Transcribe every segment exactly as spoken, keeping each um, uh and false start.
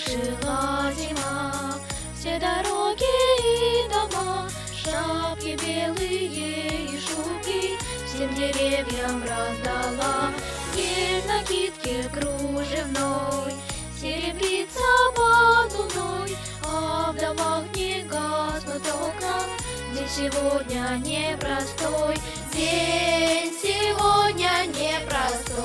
пришла зима. Все дороги и дома, шапки белые и шубки всем деревьям раздала. Ель в накидке кружевной серебрится под луной, а в домах не гаснут окна. День сегодня непростой, день сегодня непростой.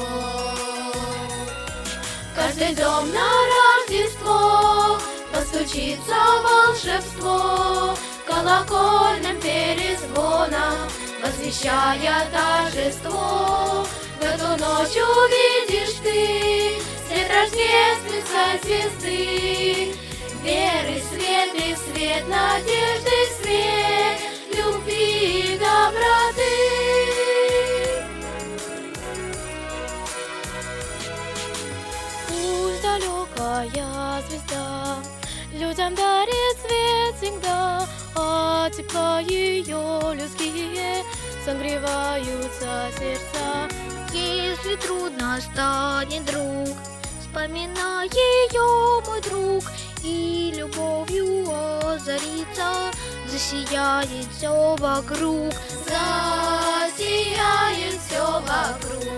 Каждый дом на Рождество постучится волшебство, колокольным перезвоном возвещая торжество. В эту ночь увидишь ты свет рождественской звезды, веры свет и свет надежды, свет любви и доброты. Пусть далекая звезда людям дарит свет всегда, а тепло ее людские согреваются сердца. Если трудно станет, друг, вспоминай ее, мой друг, и любовью озарится, засияет все вокруг, засияет все вокруг.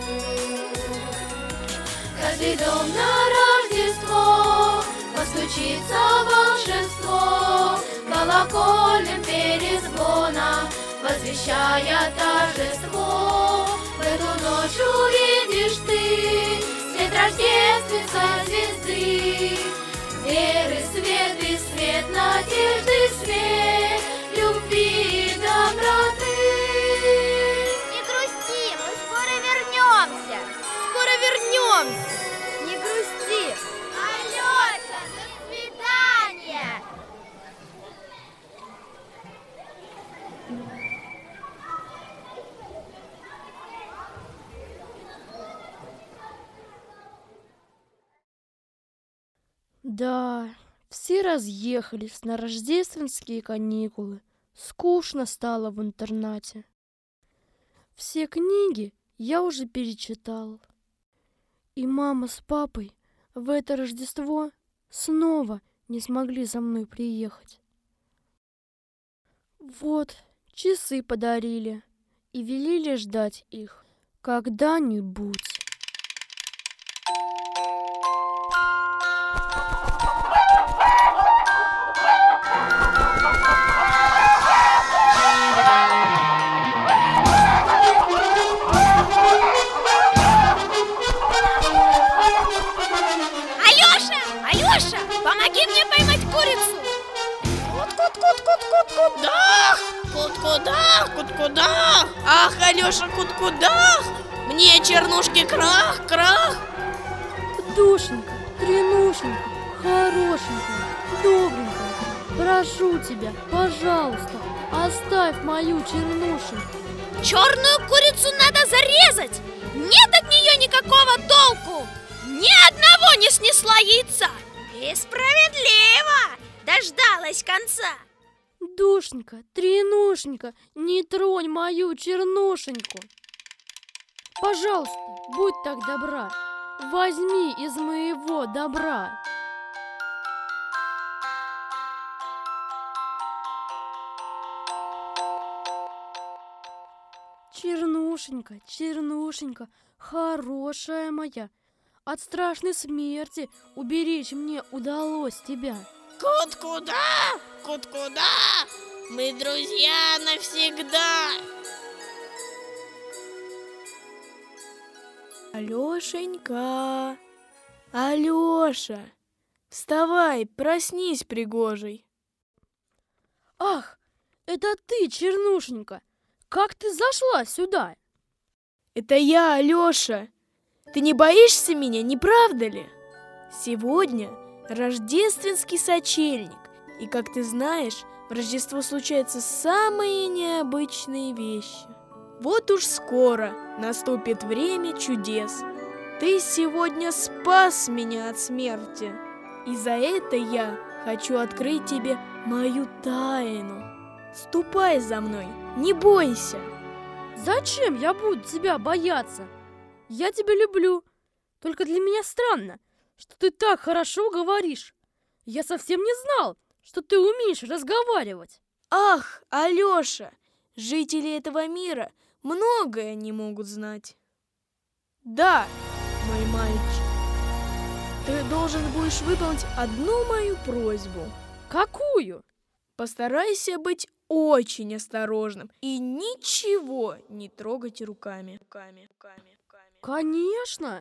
Каждый дом на Рождество постучится волшебство, колокольным перезвоном возвещая торжество. В эту ночь увидишь ты свет рождественской звезды, веры свет и свет надежды, свет любви и доброты. Не грусти, мы скоро вернемся. Скоро вернемся. Не грусти. Алёша, до свидания. Да, все разъехались на рождественские каникулы. Скучно стало в интернате. Все книги я уже перечитал. И мама с папой в это Рождество снова не смогли за мной приехать. Вот, часы подарили и велели ждать их когда-нибудь. Помоги мне поймать курицу! Кут-кут-кут-кут-кут-кудах! Кут-кудах, кут-кудах! Ах, Алёша, кут-кудах! Мне чернушки крах, крах! Душенька, тренушенька, хорошенькая, добренькая, прошу тебя, пожалуйста, оставь мою чернушеньку. Черную курицу надо зарезать! Нет от нее никакого толку! Ни одного не снесла яйца! И справедливо! Дождалась конца! Душенька, тренушенька, не тронь мою чернушеньку. Пожалуйста, будь так добра, возьми из моего добра. Чернушенька, чернушенька, хорошая моя, от страшной смерти уберечь мне удалось тебя. Кут-куда, кут-куда, мы друзья навсегда. Алёшенька, Алёша, вставай, проснись, пригожий. Ах, это ты, чернушенька, как ты зашла сюда? Это я, Алёша. Ты не боишься меня, не правда ли? Сегодня рождественский сочельник, и, как ты знаешь, в Рождество случаются самые необычные вещи. Вот уж скоро наступит время чудес. Ты сегодня спас меня от смерти, и за это я хочу открыть тебе мою тайну. Ступай за мной, не бойся. Зачем я буду тебя бояться? Я тебя люблю. Только для меня странно, что ты так хорошо говоришь. Я совсем не знал, что ты умеешь разговаривать. Ах, Алёша, жители этого мира многое не могут знать. Да, мой мальчик, ты должен будешь выполнить одну мою просьбу. Какую? Постарайся быть очень осторожным и ничего не трогать руками. руками, руками, руками. Конечно.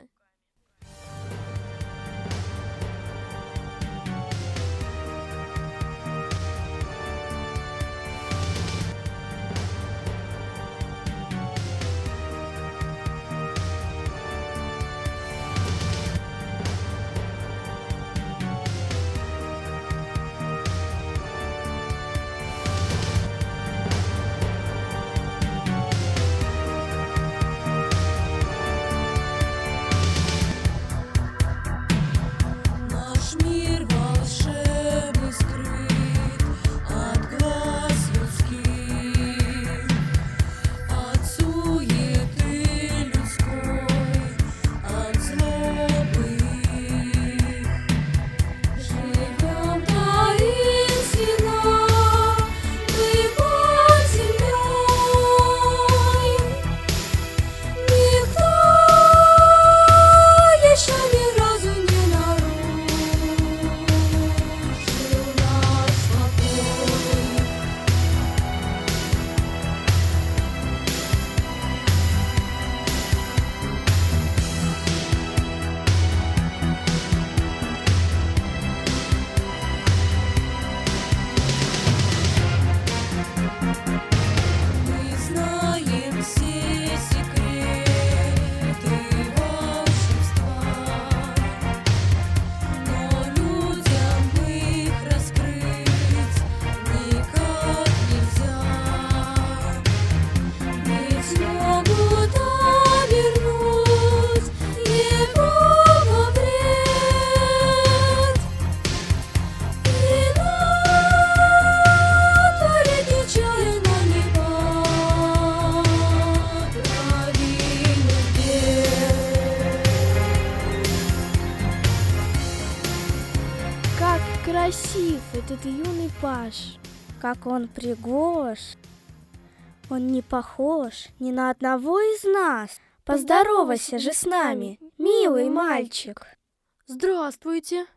Красив этот юный паж, как он пригож. Он не похож ни на одного из нас. Поздоровайся же с нами, милый мальчик. Здравствуйте.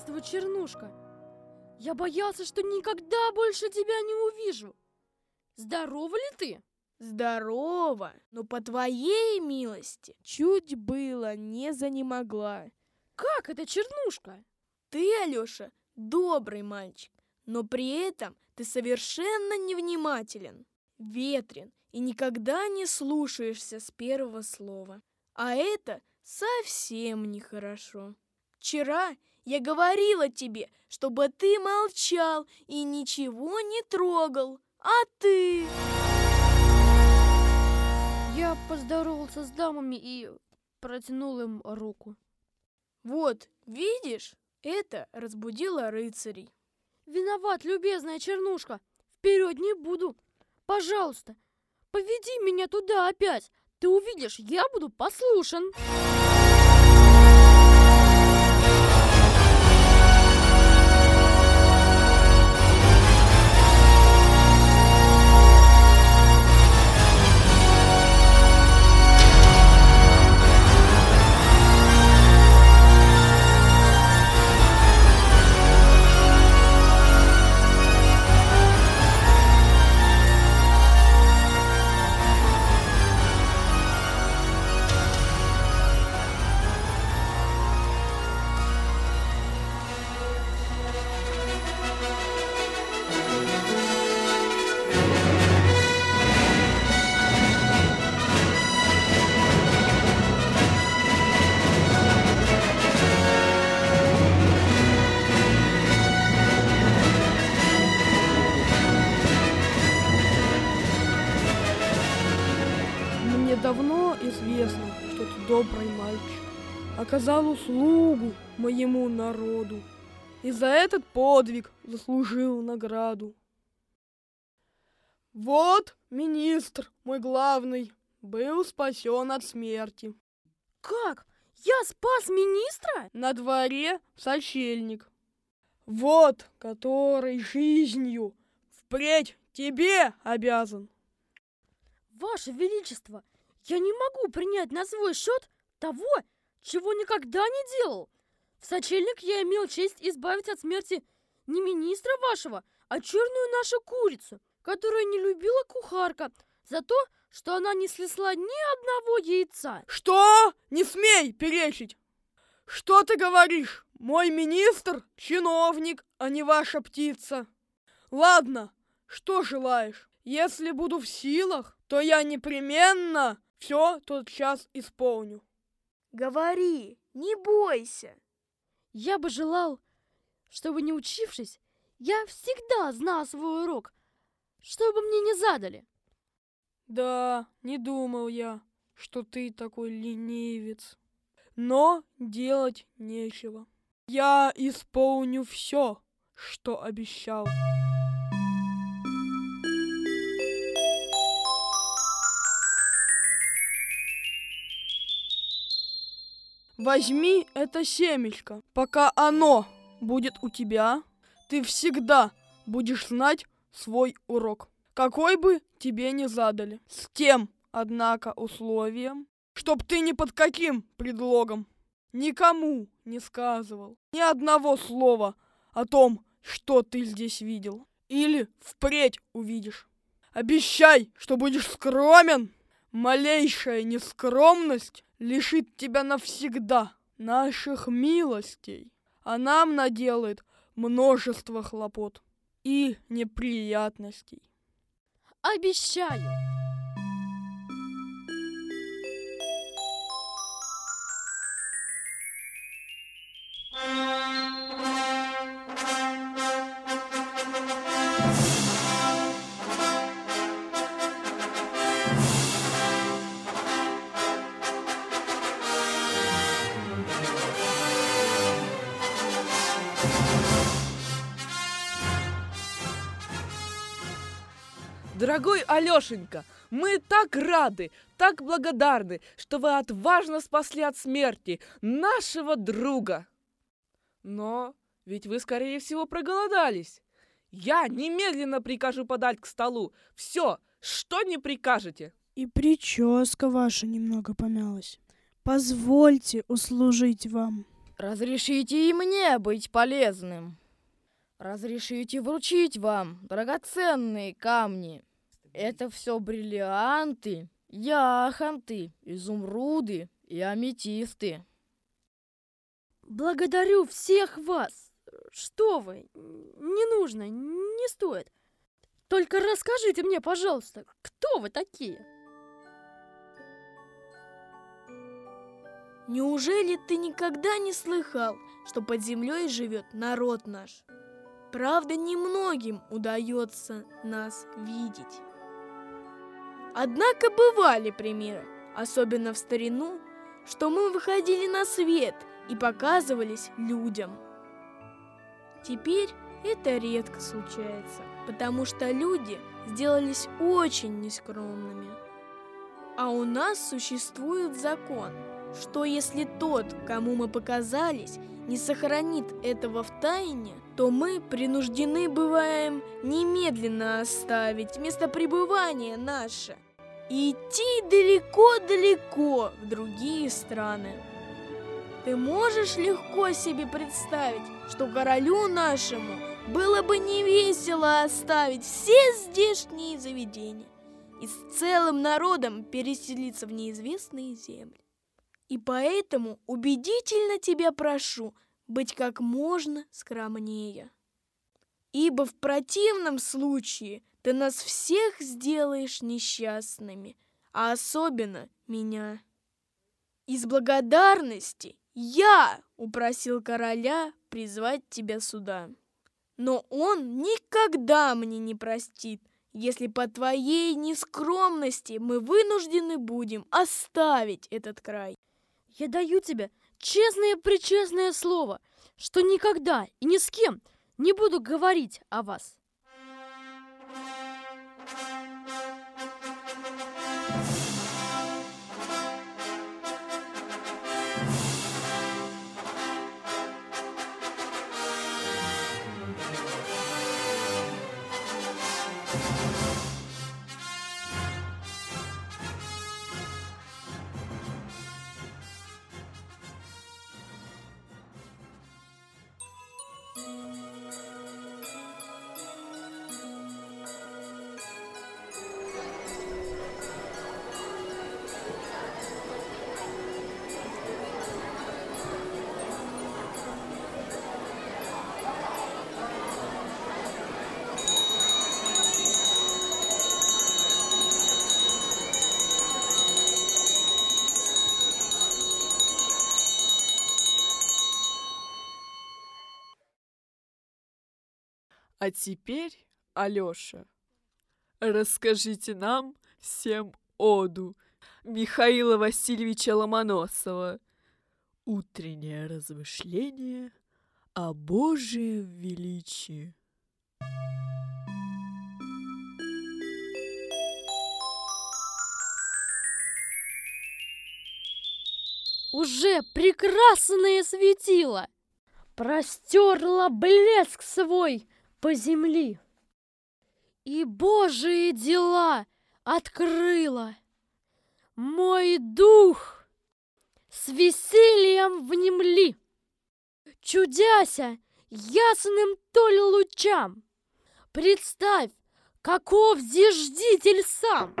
Здравствуй, Чернушка. Я боялся, что никогда больше тебя не увижу. Здорова ли ты? Здорово, но по твоей милости чуть было не занемогла. Как это, Чернушка? Ты, Алёша, добрый мальчик, но при этом ты совершенно невнимателен, ветрен и никогда не слушаешься с первого слова. А это совсем нехорошо. Вчера я говорила тебе, чтобы ты молчал и ничего не трогал, а ты... Я поздоровался с дамами и протянул им руку. Вот, видишь, это разбудило рыцарей. Виноват, любезная Чернушка. Вперед не буду. Пожалуйста, поведи меня туда опять. Ты увидишь, я буду послушен. Мне давно известно, что ты добрый мальчик, оказал услугу моему народу и за этот подвиг заслужил награду. Вот министр, мой главный, был спасен от смерти. Как? Я спас министра? На дворе сочельник. Вот, который жизнью впредь тебе обязан. Ваше Величество, я не могу принять на свой счет того, чего никогда не делал. В сочельник я имел честь избавить от смерти не министра вашего, а черную нашу курицу, которую не любила кухарка, за то, что она не снесла ни одного яйца. Что? Не смей перечить! Что ты говоришь? Мой министр — чиновник, а не ваша птица. Ладно, что желаешь? Если буду в силах, то я непременно все тот час исполню. Говори, не бойся. Я бы желал, чтобы, не учившись, я всегда знал свой урок, чтобы мне не задали. Да, не думал я, что ты такой ленивец. Но делать нечего. Я исполню все, что обещал. Возьми это семечко. Пока оно будет у тебя, ты всегда будешь знать свой урок, какой бы тебе ни задали. С тем, однако, условием, чтоб ты ни под каким предлогом никому не сказывал ни одного слова о том, что ты здесь видел или впредь увидишь. Обещай, что будешь скромен. Малейшая нескромность лишит тебя навсегда наших милостей, а нам наделает множество хлопот и неприятностей. Обещаю. Дорогой Алешенька, мы так рады, так благодарны, что вы отважно спасли от смерти нашего друга. Но ведь вы, скорее всего, проголодались. Я немедленно прикажу подать к столу все, что не прикажете. И прическа ваша немного помялась. Позвольте услужить вам. Разрешите и мне быть полезным. Разрешите вручить вам драгоценные камни. Это все бриллианты, яхонты, изумруды и аметисты. Благодарю всех вас. Что вы? Не нужно, не стоит. Только расскажите мне, пожалуйста, кто вы такие? Неужели ты никогда не слыхал, что под землей живет народ наш? Правда, немногим удается нас видеть. Однако бывали примеры, особенно в старину, что мы выходили на свет и показывались людям. Теперь это редко случается, потому что люди сделались очень нескромными. А у нас существует закон, что если тот, кому мы показались, не сохранит этого в тайне, то мы принуждены бываем немедленно оставить место пребывания наше и идти далеко-далеко в другие страны. Ты можешь легко себе представить, что королю нашему было бы невесело оставить все здешние заведения и с целым народом переселиться в неизвестные земли. И поэтому убедительно тебя прошу быть как можно скромнее. Ибо в противном случае ты нас всех сделаешь несчастными, а особенно меня. Из благодарности я упросил короля призвать тебя сюда. Но он никогда мне не простит, если по твоей нескромности мы вынуждены будем оставить этот край. Я даю тебе честное-пречестное слово, что никогда и ни с кем не буду говорить о вас. А теперь, Алёша, расскажите нам всем оду Михаила Васильевича Ломоносова «Утреннее размышление о Божьем величии». Уже прекрасное светило простерла блеск свой по земли, и Божие дела открыла. Мой дух с весельем внемли, чудяся ясным толь лучам. Представь, каков зиждитель сам.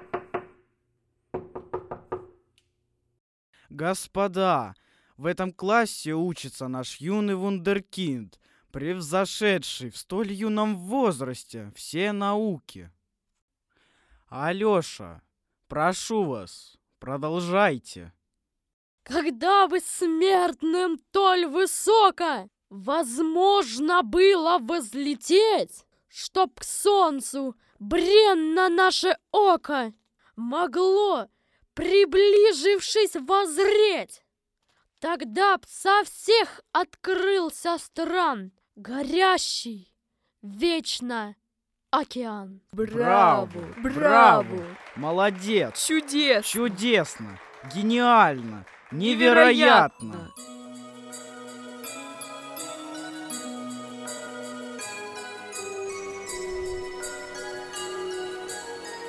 Господа, в этом классе учится наш юный вундеркинд, превзошедший в столь юном возрасте все науки. Алёша, прошу вас, продолжайте. Когда бы смертным толь высоко возможно было возлететь, чтоб к солнцу бренно наше око могло, приближившись, воззреть, тогда б со всех открылся стран горящий вечно океан. Браво! Браво! Молодец! Чудесно! Чудесно! Гениально! Невероятно!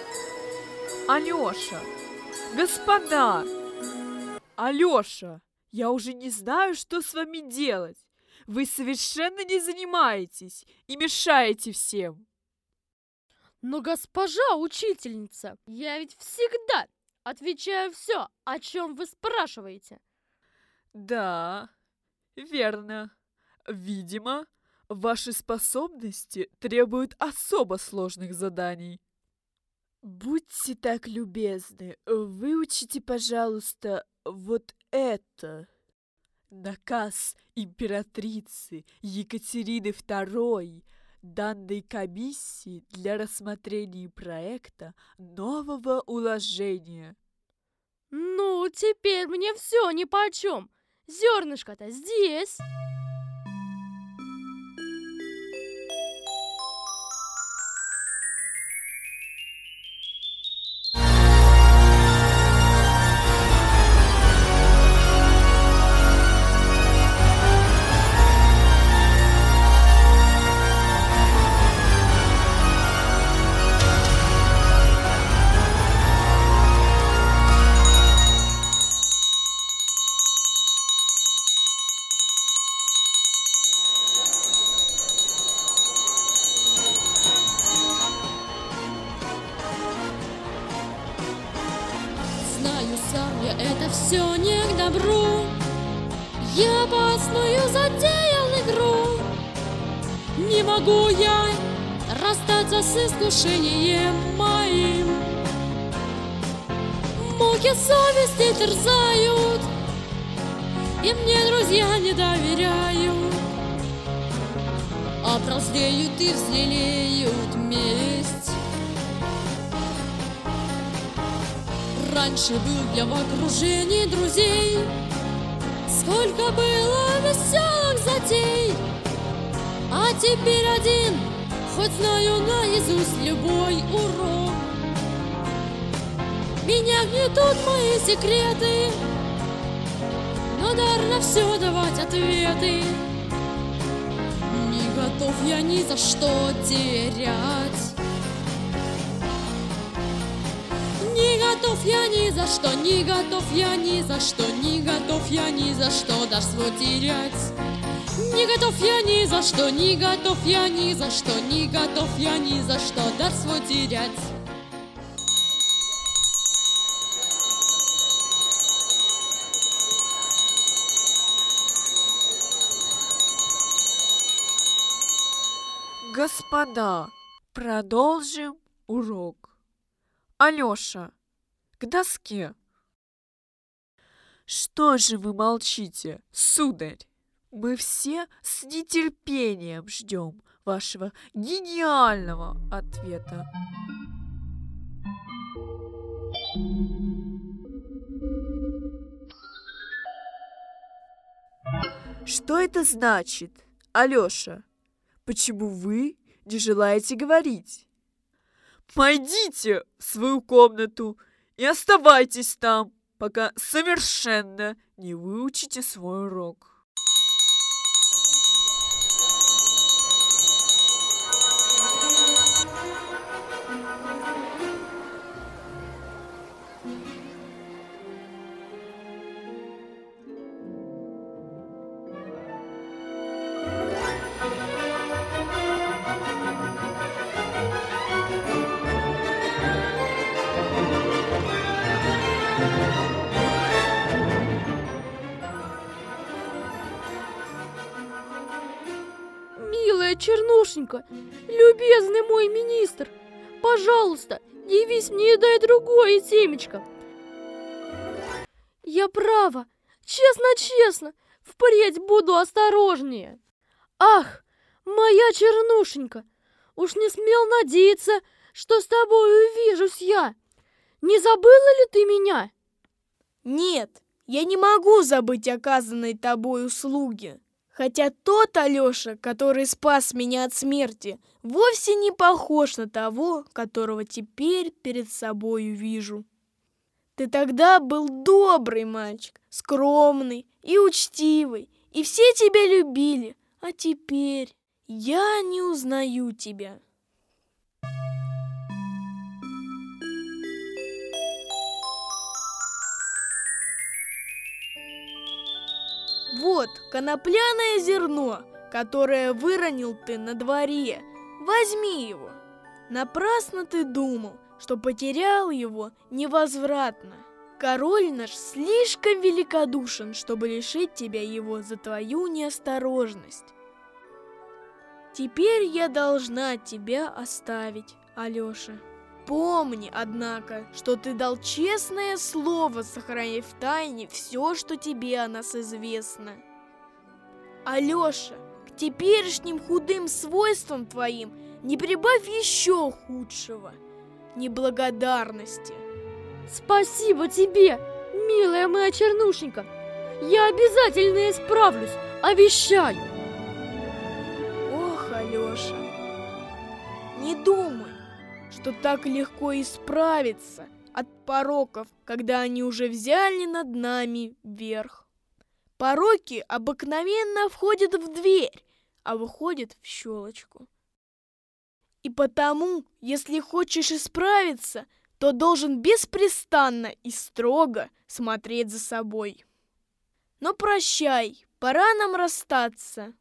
Алёша! Господа! Алёша! Я уже не знаю, что с вами делать. Вы совершенно не занимаетесь и мешаете всем. Но, госпожа учительница, я ведь всегда отвечаю все, о чем вы спрашиваете. Да, верно. Видимо, ваши способности требуют особо сложных заданий. Будьте так любезны, выучите, пожалуйста, вот это. Наказ императрицы Екатерины второй, данной комиссии для рассмотрения проекта нового уложения. Ну, теперь мне все нипочем. Зернышко-то здесь. Знаю сам я, это все не к добру. Я опасную затеял игру. Не могу я расстаться с искушением моим. Муки совести терзают, и мне друзья не доверяют. А прозреют и взлелеют месть. Раньше был я в окружении друзей, сколько было веселых затей. А теперь один, хоть знаю наизусть любой урок. Меня гнетут мои секреты, но дар на все давать ответы. Не готов я ни за что терять. Не готов я ни за что, не готов я ни за что, не готов я ни за что дар свой терять. Не готов я ни за что, не готов я ни за что, не готов я ни за что дар свой терять. Господа, продолжим урок. Алёша, к доске. Что же вы молчите, сударь? Мы все с нетерпением ждем вашего гениального ответа. Что это значит, Алёша? Почему вы не желаете говорить? Пойдите в свою комнату и оставайтесь там, пока совершенно не выучите свой урок. Милая Чернушенька, любезный мой министр, пожалуйста, явись мне и дай другое темечко. Я права, честно-честно, впредь буду осторожнее. Ах, моя Чернушенька, уж не смел надеяться, что с тобой увижусь я. Не забыла ли ты меня? Нет, я не могу забыть оказанной тобой услуги. Хотя тот Алёша, который спас меня от смерти, вовсе не похож на того, которого теперь перед собою вижу. Ты тогда был добрый мальчик, скромный и учтивый, и все тебя любили, а теперь я не узнаю тебя. Вот конопляное зерно, которое выронил ты на дворе. Возьми его. Напрасно ты думал, что потерял его невозвратно. Король наш слишком великодушен, чтобы лишить тебя его за твою неосторожность. Теперь я должна тебя оставить, Алёша. Помни, однако, что ты дал честное слово сохранять в тайне все, что тебе о нас известно. Алёша, к теперешним худым свойствам твоим не прибавь еще худшего — неблагодарности. Спасибо тебе, милая моя чернушенька. Я обязательно исправлюсь, обещаю. Ох, Алёша, не думай, что так легко исправиться от пороков, когда они уже взяли над нами верх. Пороки обыкновенно входят в дверь, а выходят в щелочку. И потому, если хочешь исправиться, то должен беспрестанно и строго смотреть за собой. Но прощай, пора нам расстаться.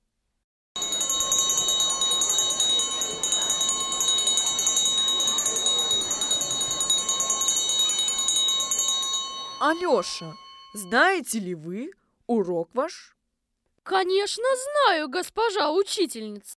Алёша, знаете ли вы урок ваш? Конечно, знаю, госпожа учительница.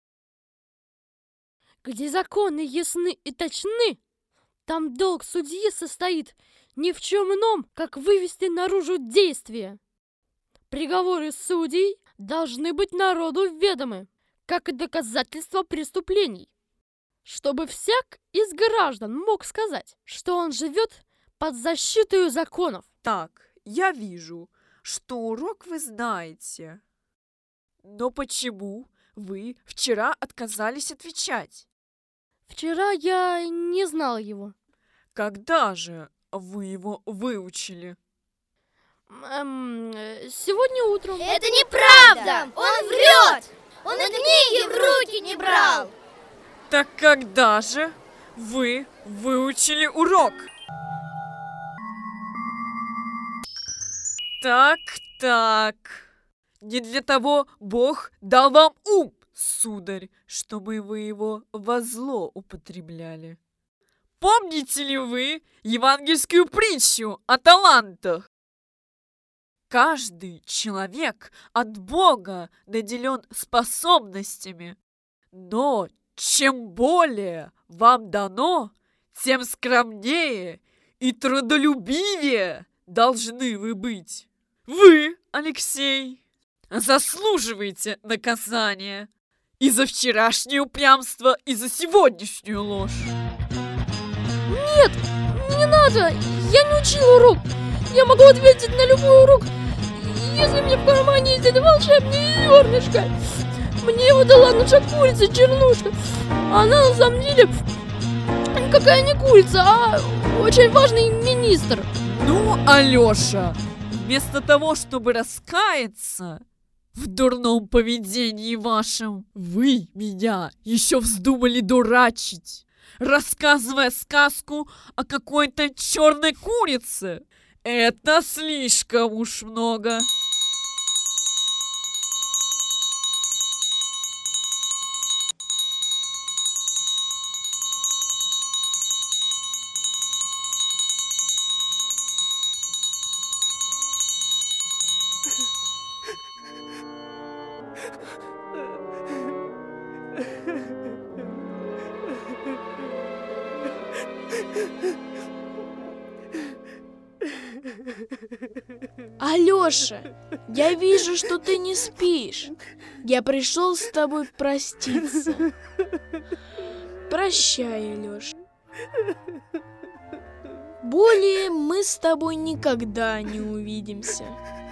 Где законы ясны и точны, там долг судьи состоит ни в чем ином, как вывести наружу действия. Приговоры судей должны быть народу ведомы, как и доказательства преступлений, чтобы всяк из граждан мог сказать, что он живет под защитой законов. Так, я вижу, что урок вы знаете. Но почему вы вчера отказались отвечать? Вчера я не знала его. Когда же вы его выучили? Эм, сегодня утром. Это неправда! Он врет! Он и книги в руки не брал! Так когда же вы выучили урок? Так, так. Не для того Бог дал вам ум, сударь, чтобы вы его во зло употребляли. Помните ли вы евангельскую притчу о талантах? Каждый человек от Бога наделен способностями, но чем более вам дано, тем скромнее и трудолюбивее должны вы быть. Вы, Алексей, заслуживаете наказания и за вчерашнее упрямство, и за сегодняшнюю ложь. Нет, не надо, я не учил урок. Я могу ответить на любой урок, если мне в кармане есть это волшебное зернышко. Мне его дала наша курица Чернушка. Она на самом деле никакая не курица, а очень важный министр. Ну, Алёша, вместо того, чтобы раскаяться в дурном поведении вашем, вы меня еще вздумали дурачить, рассказывая сказку о какой-то черной курице. Это слишком уж много. Алёша, я вижу, что ты не спишь. Я пришел с тобой проститься. Прощай, Алёша. Более мы с тобой никогда не увидимся.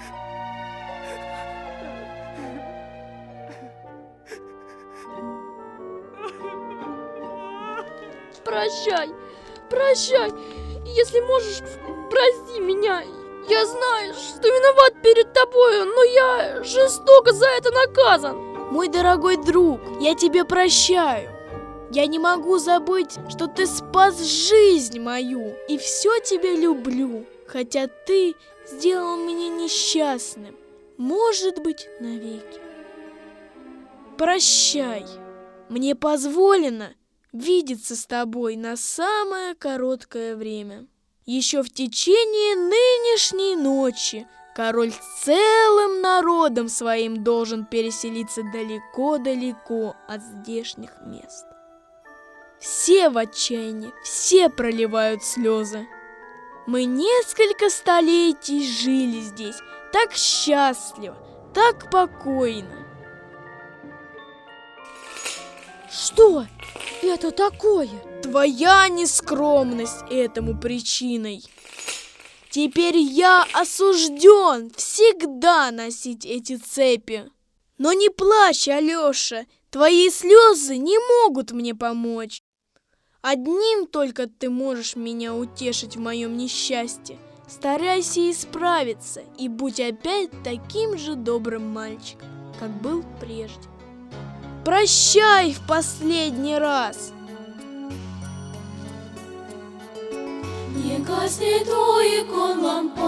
Прощай, прощай. Если можешь, прости меня. Я знаю, что виноват перед тобою, но я жестоко за это наказан. Мой дорогой друг, я тебе прощаю. Я не могу забыть, что ты спас жизнь мою, и все тебя люблю, хотя ты сделал меня несчастным. может быть, навеки. Прощай, мне позволено видеться с тобой на самое короткое время. Еще в течение нынешней ночи король целым народом своим должен переселиться далеко-далеко от здешних мест. Все в отчаянии, все проливают слезы. Мы несколько столетий жили здесь так счастливо, так покойно. Что это такое? Твоя нескромность этому причиной. Теперь я осужден всегда носить эти цепи. Но не плачь, Алеша, твои слезы не могут мне помочь. Одним только ты можешь меня утешить в моем несчастье. Старайся исправиться и будь опять таким же добрым мальчиком, как был прежде. Прощай в последний раз. Не гаснет у икон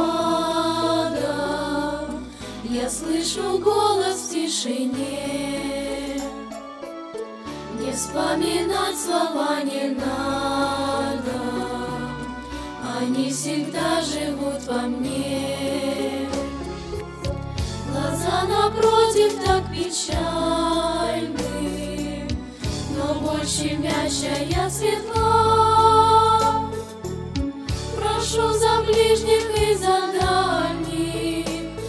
лампада, я слышу голос в тишине. Не вспоминать слова не надо, они всегда живут во мне. Глаза напротив так печальны, но больше мягчая светла. Прошу за ближних и за дальних,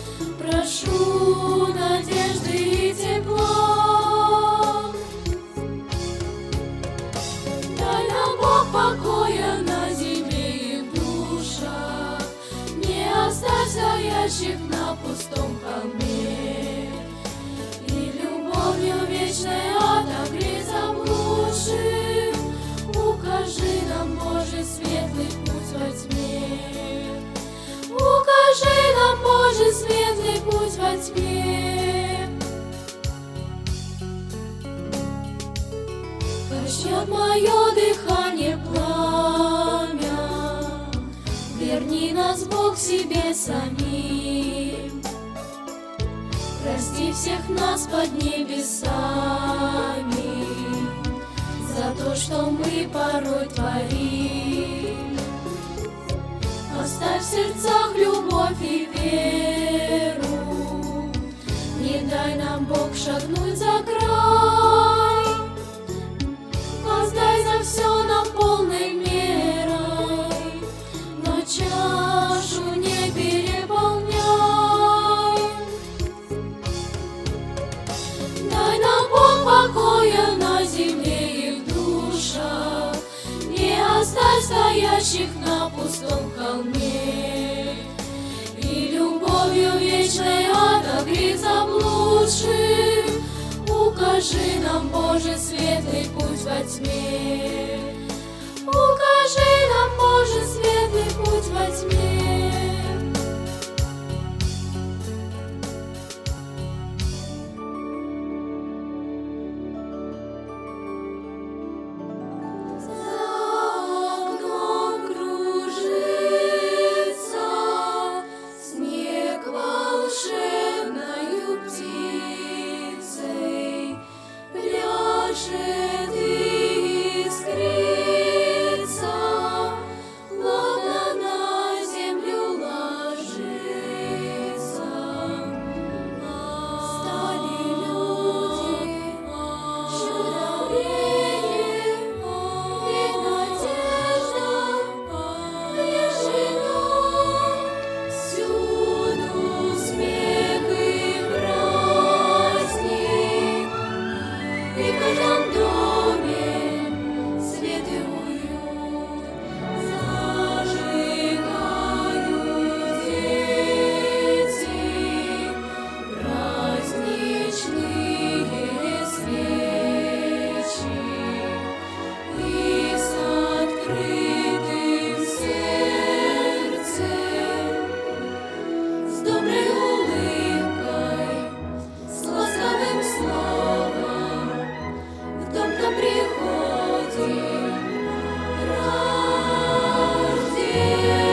прошу надежды и тепла. Дай нам, Бог, покоя на земле и в душах, не оставь стоящих на пустом холме, и любовью вечной отогрей заблудших. Укажи нам, Боже, светлый путь во тьме. Укажи нам, Боже, светлый путь во тьме. Пощет мое дыхание пламя, верни нас, Бог, себе самим. Прости всех нас под небесами за то, что мы порой творим. Оставь в сердцах любовь и веру, не дай нам, Бог, шагнуть за край. Воздай за все нам полной мерой, но чашу не переполняй. Дай нам, Бог, покоя на земле и в душах, не оставь стоящих на пустом холме, и любовью вечной отогрей заблудших. Укажи нам, Боже, светлый путь во тьме. Укажи нам, Боже, светлый путь во тьме. Приходи, Рождество.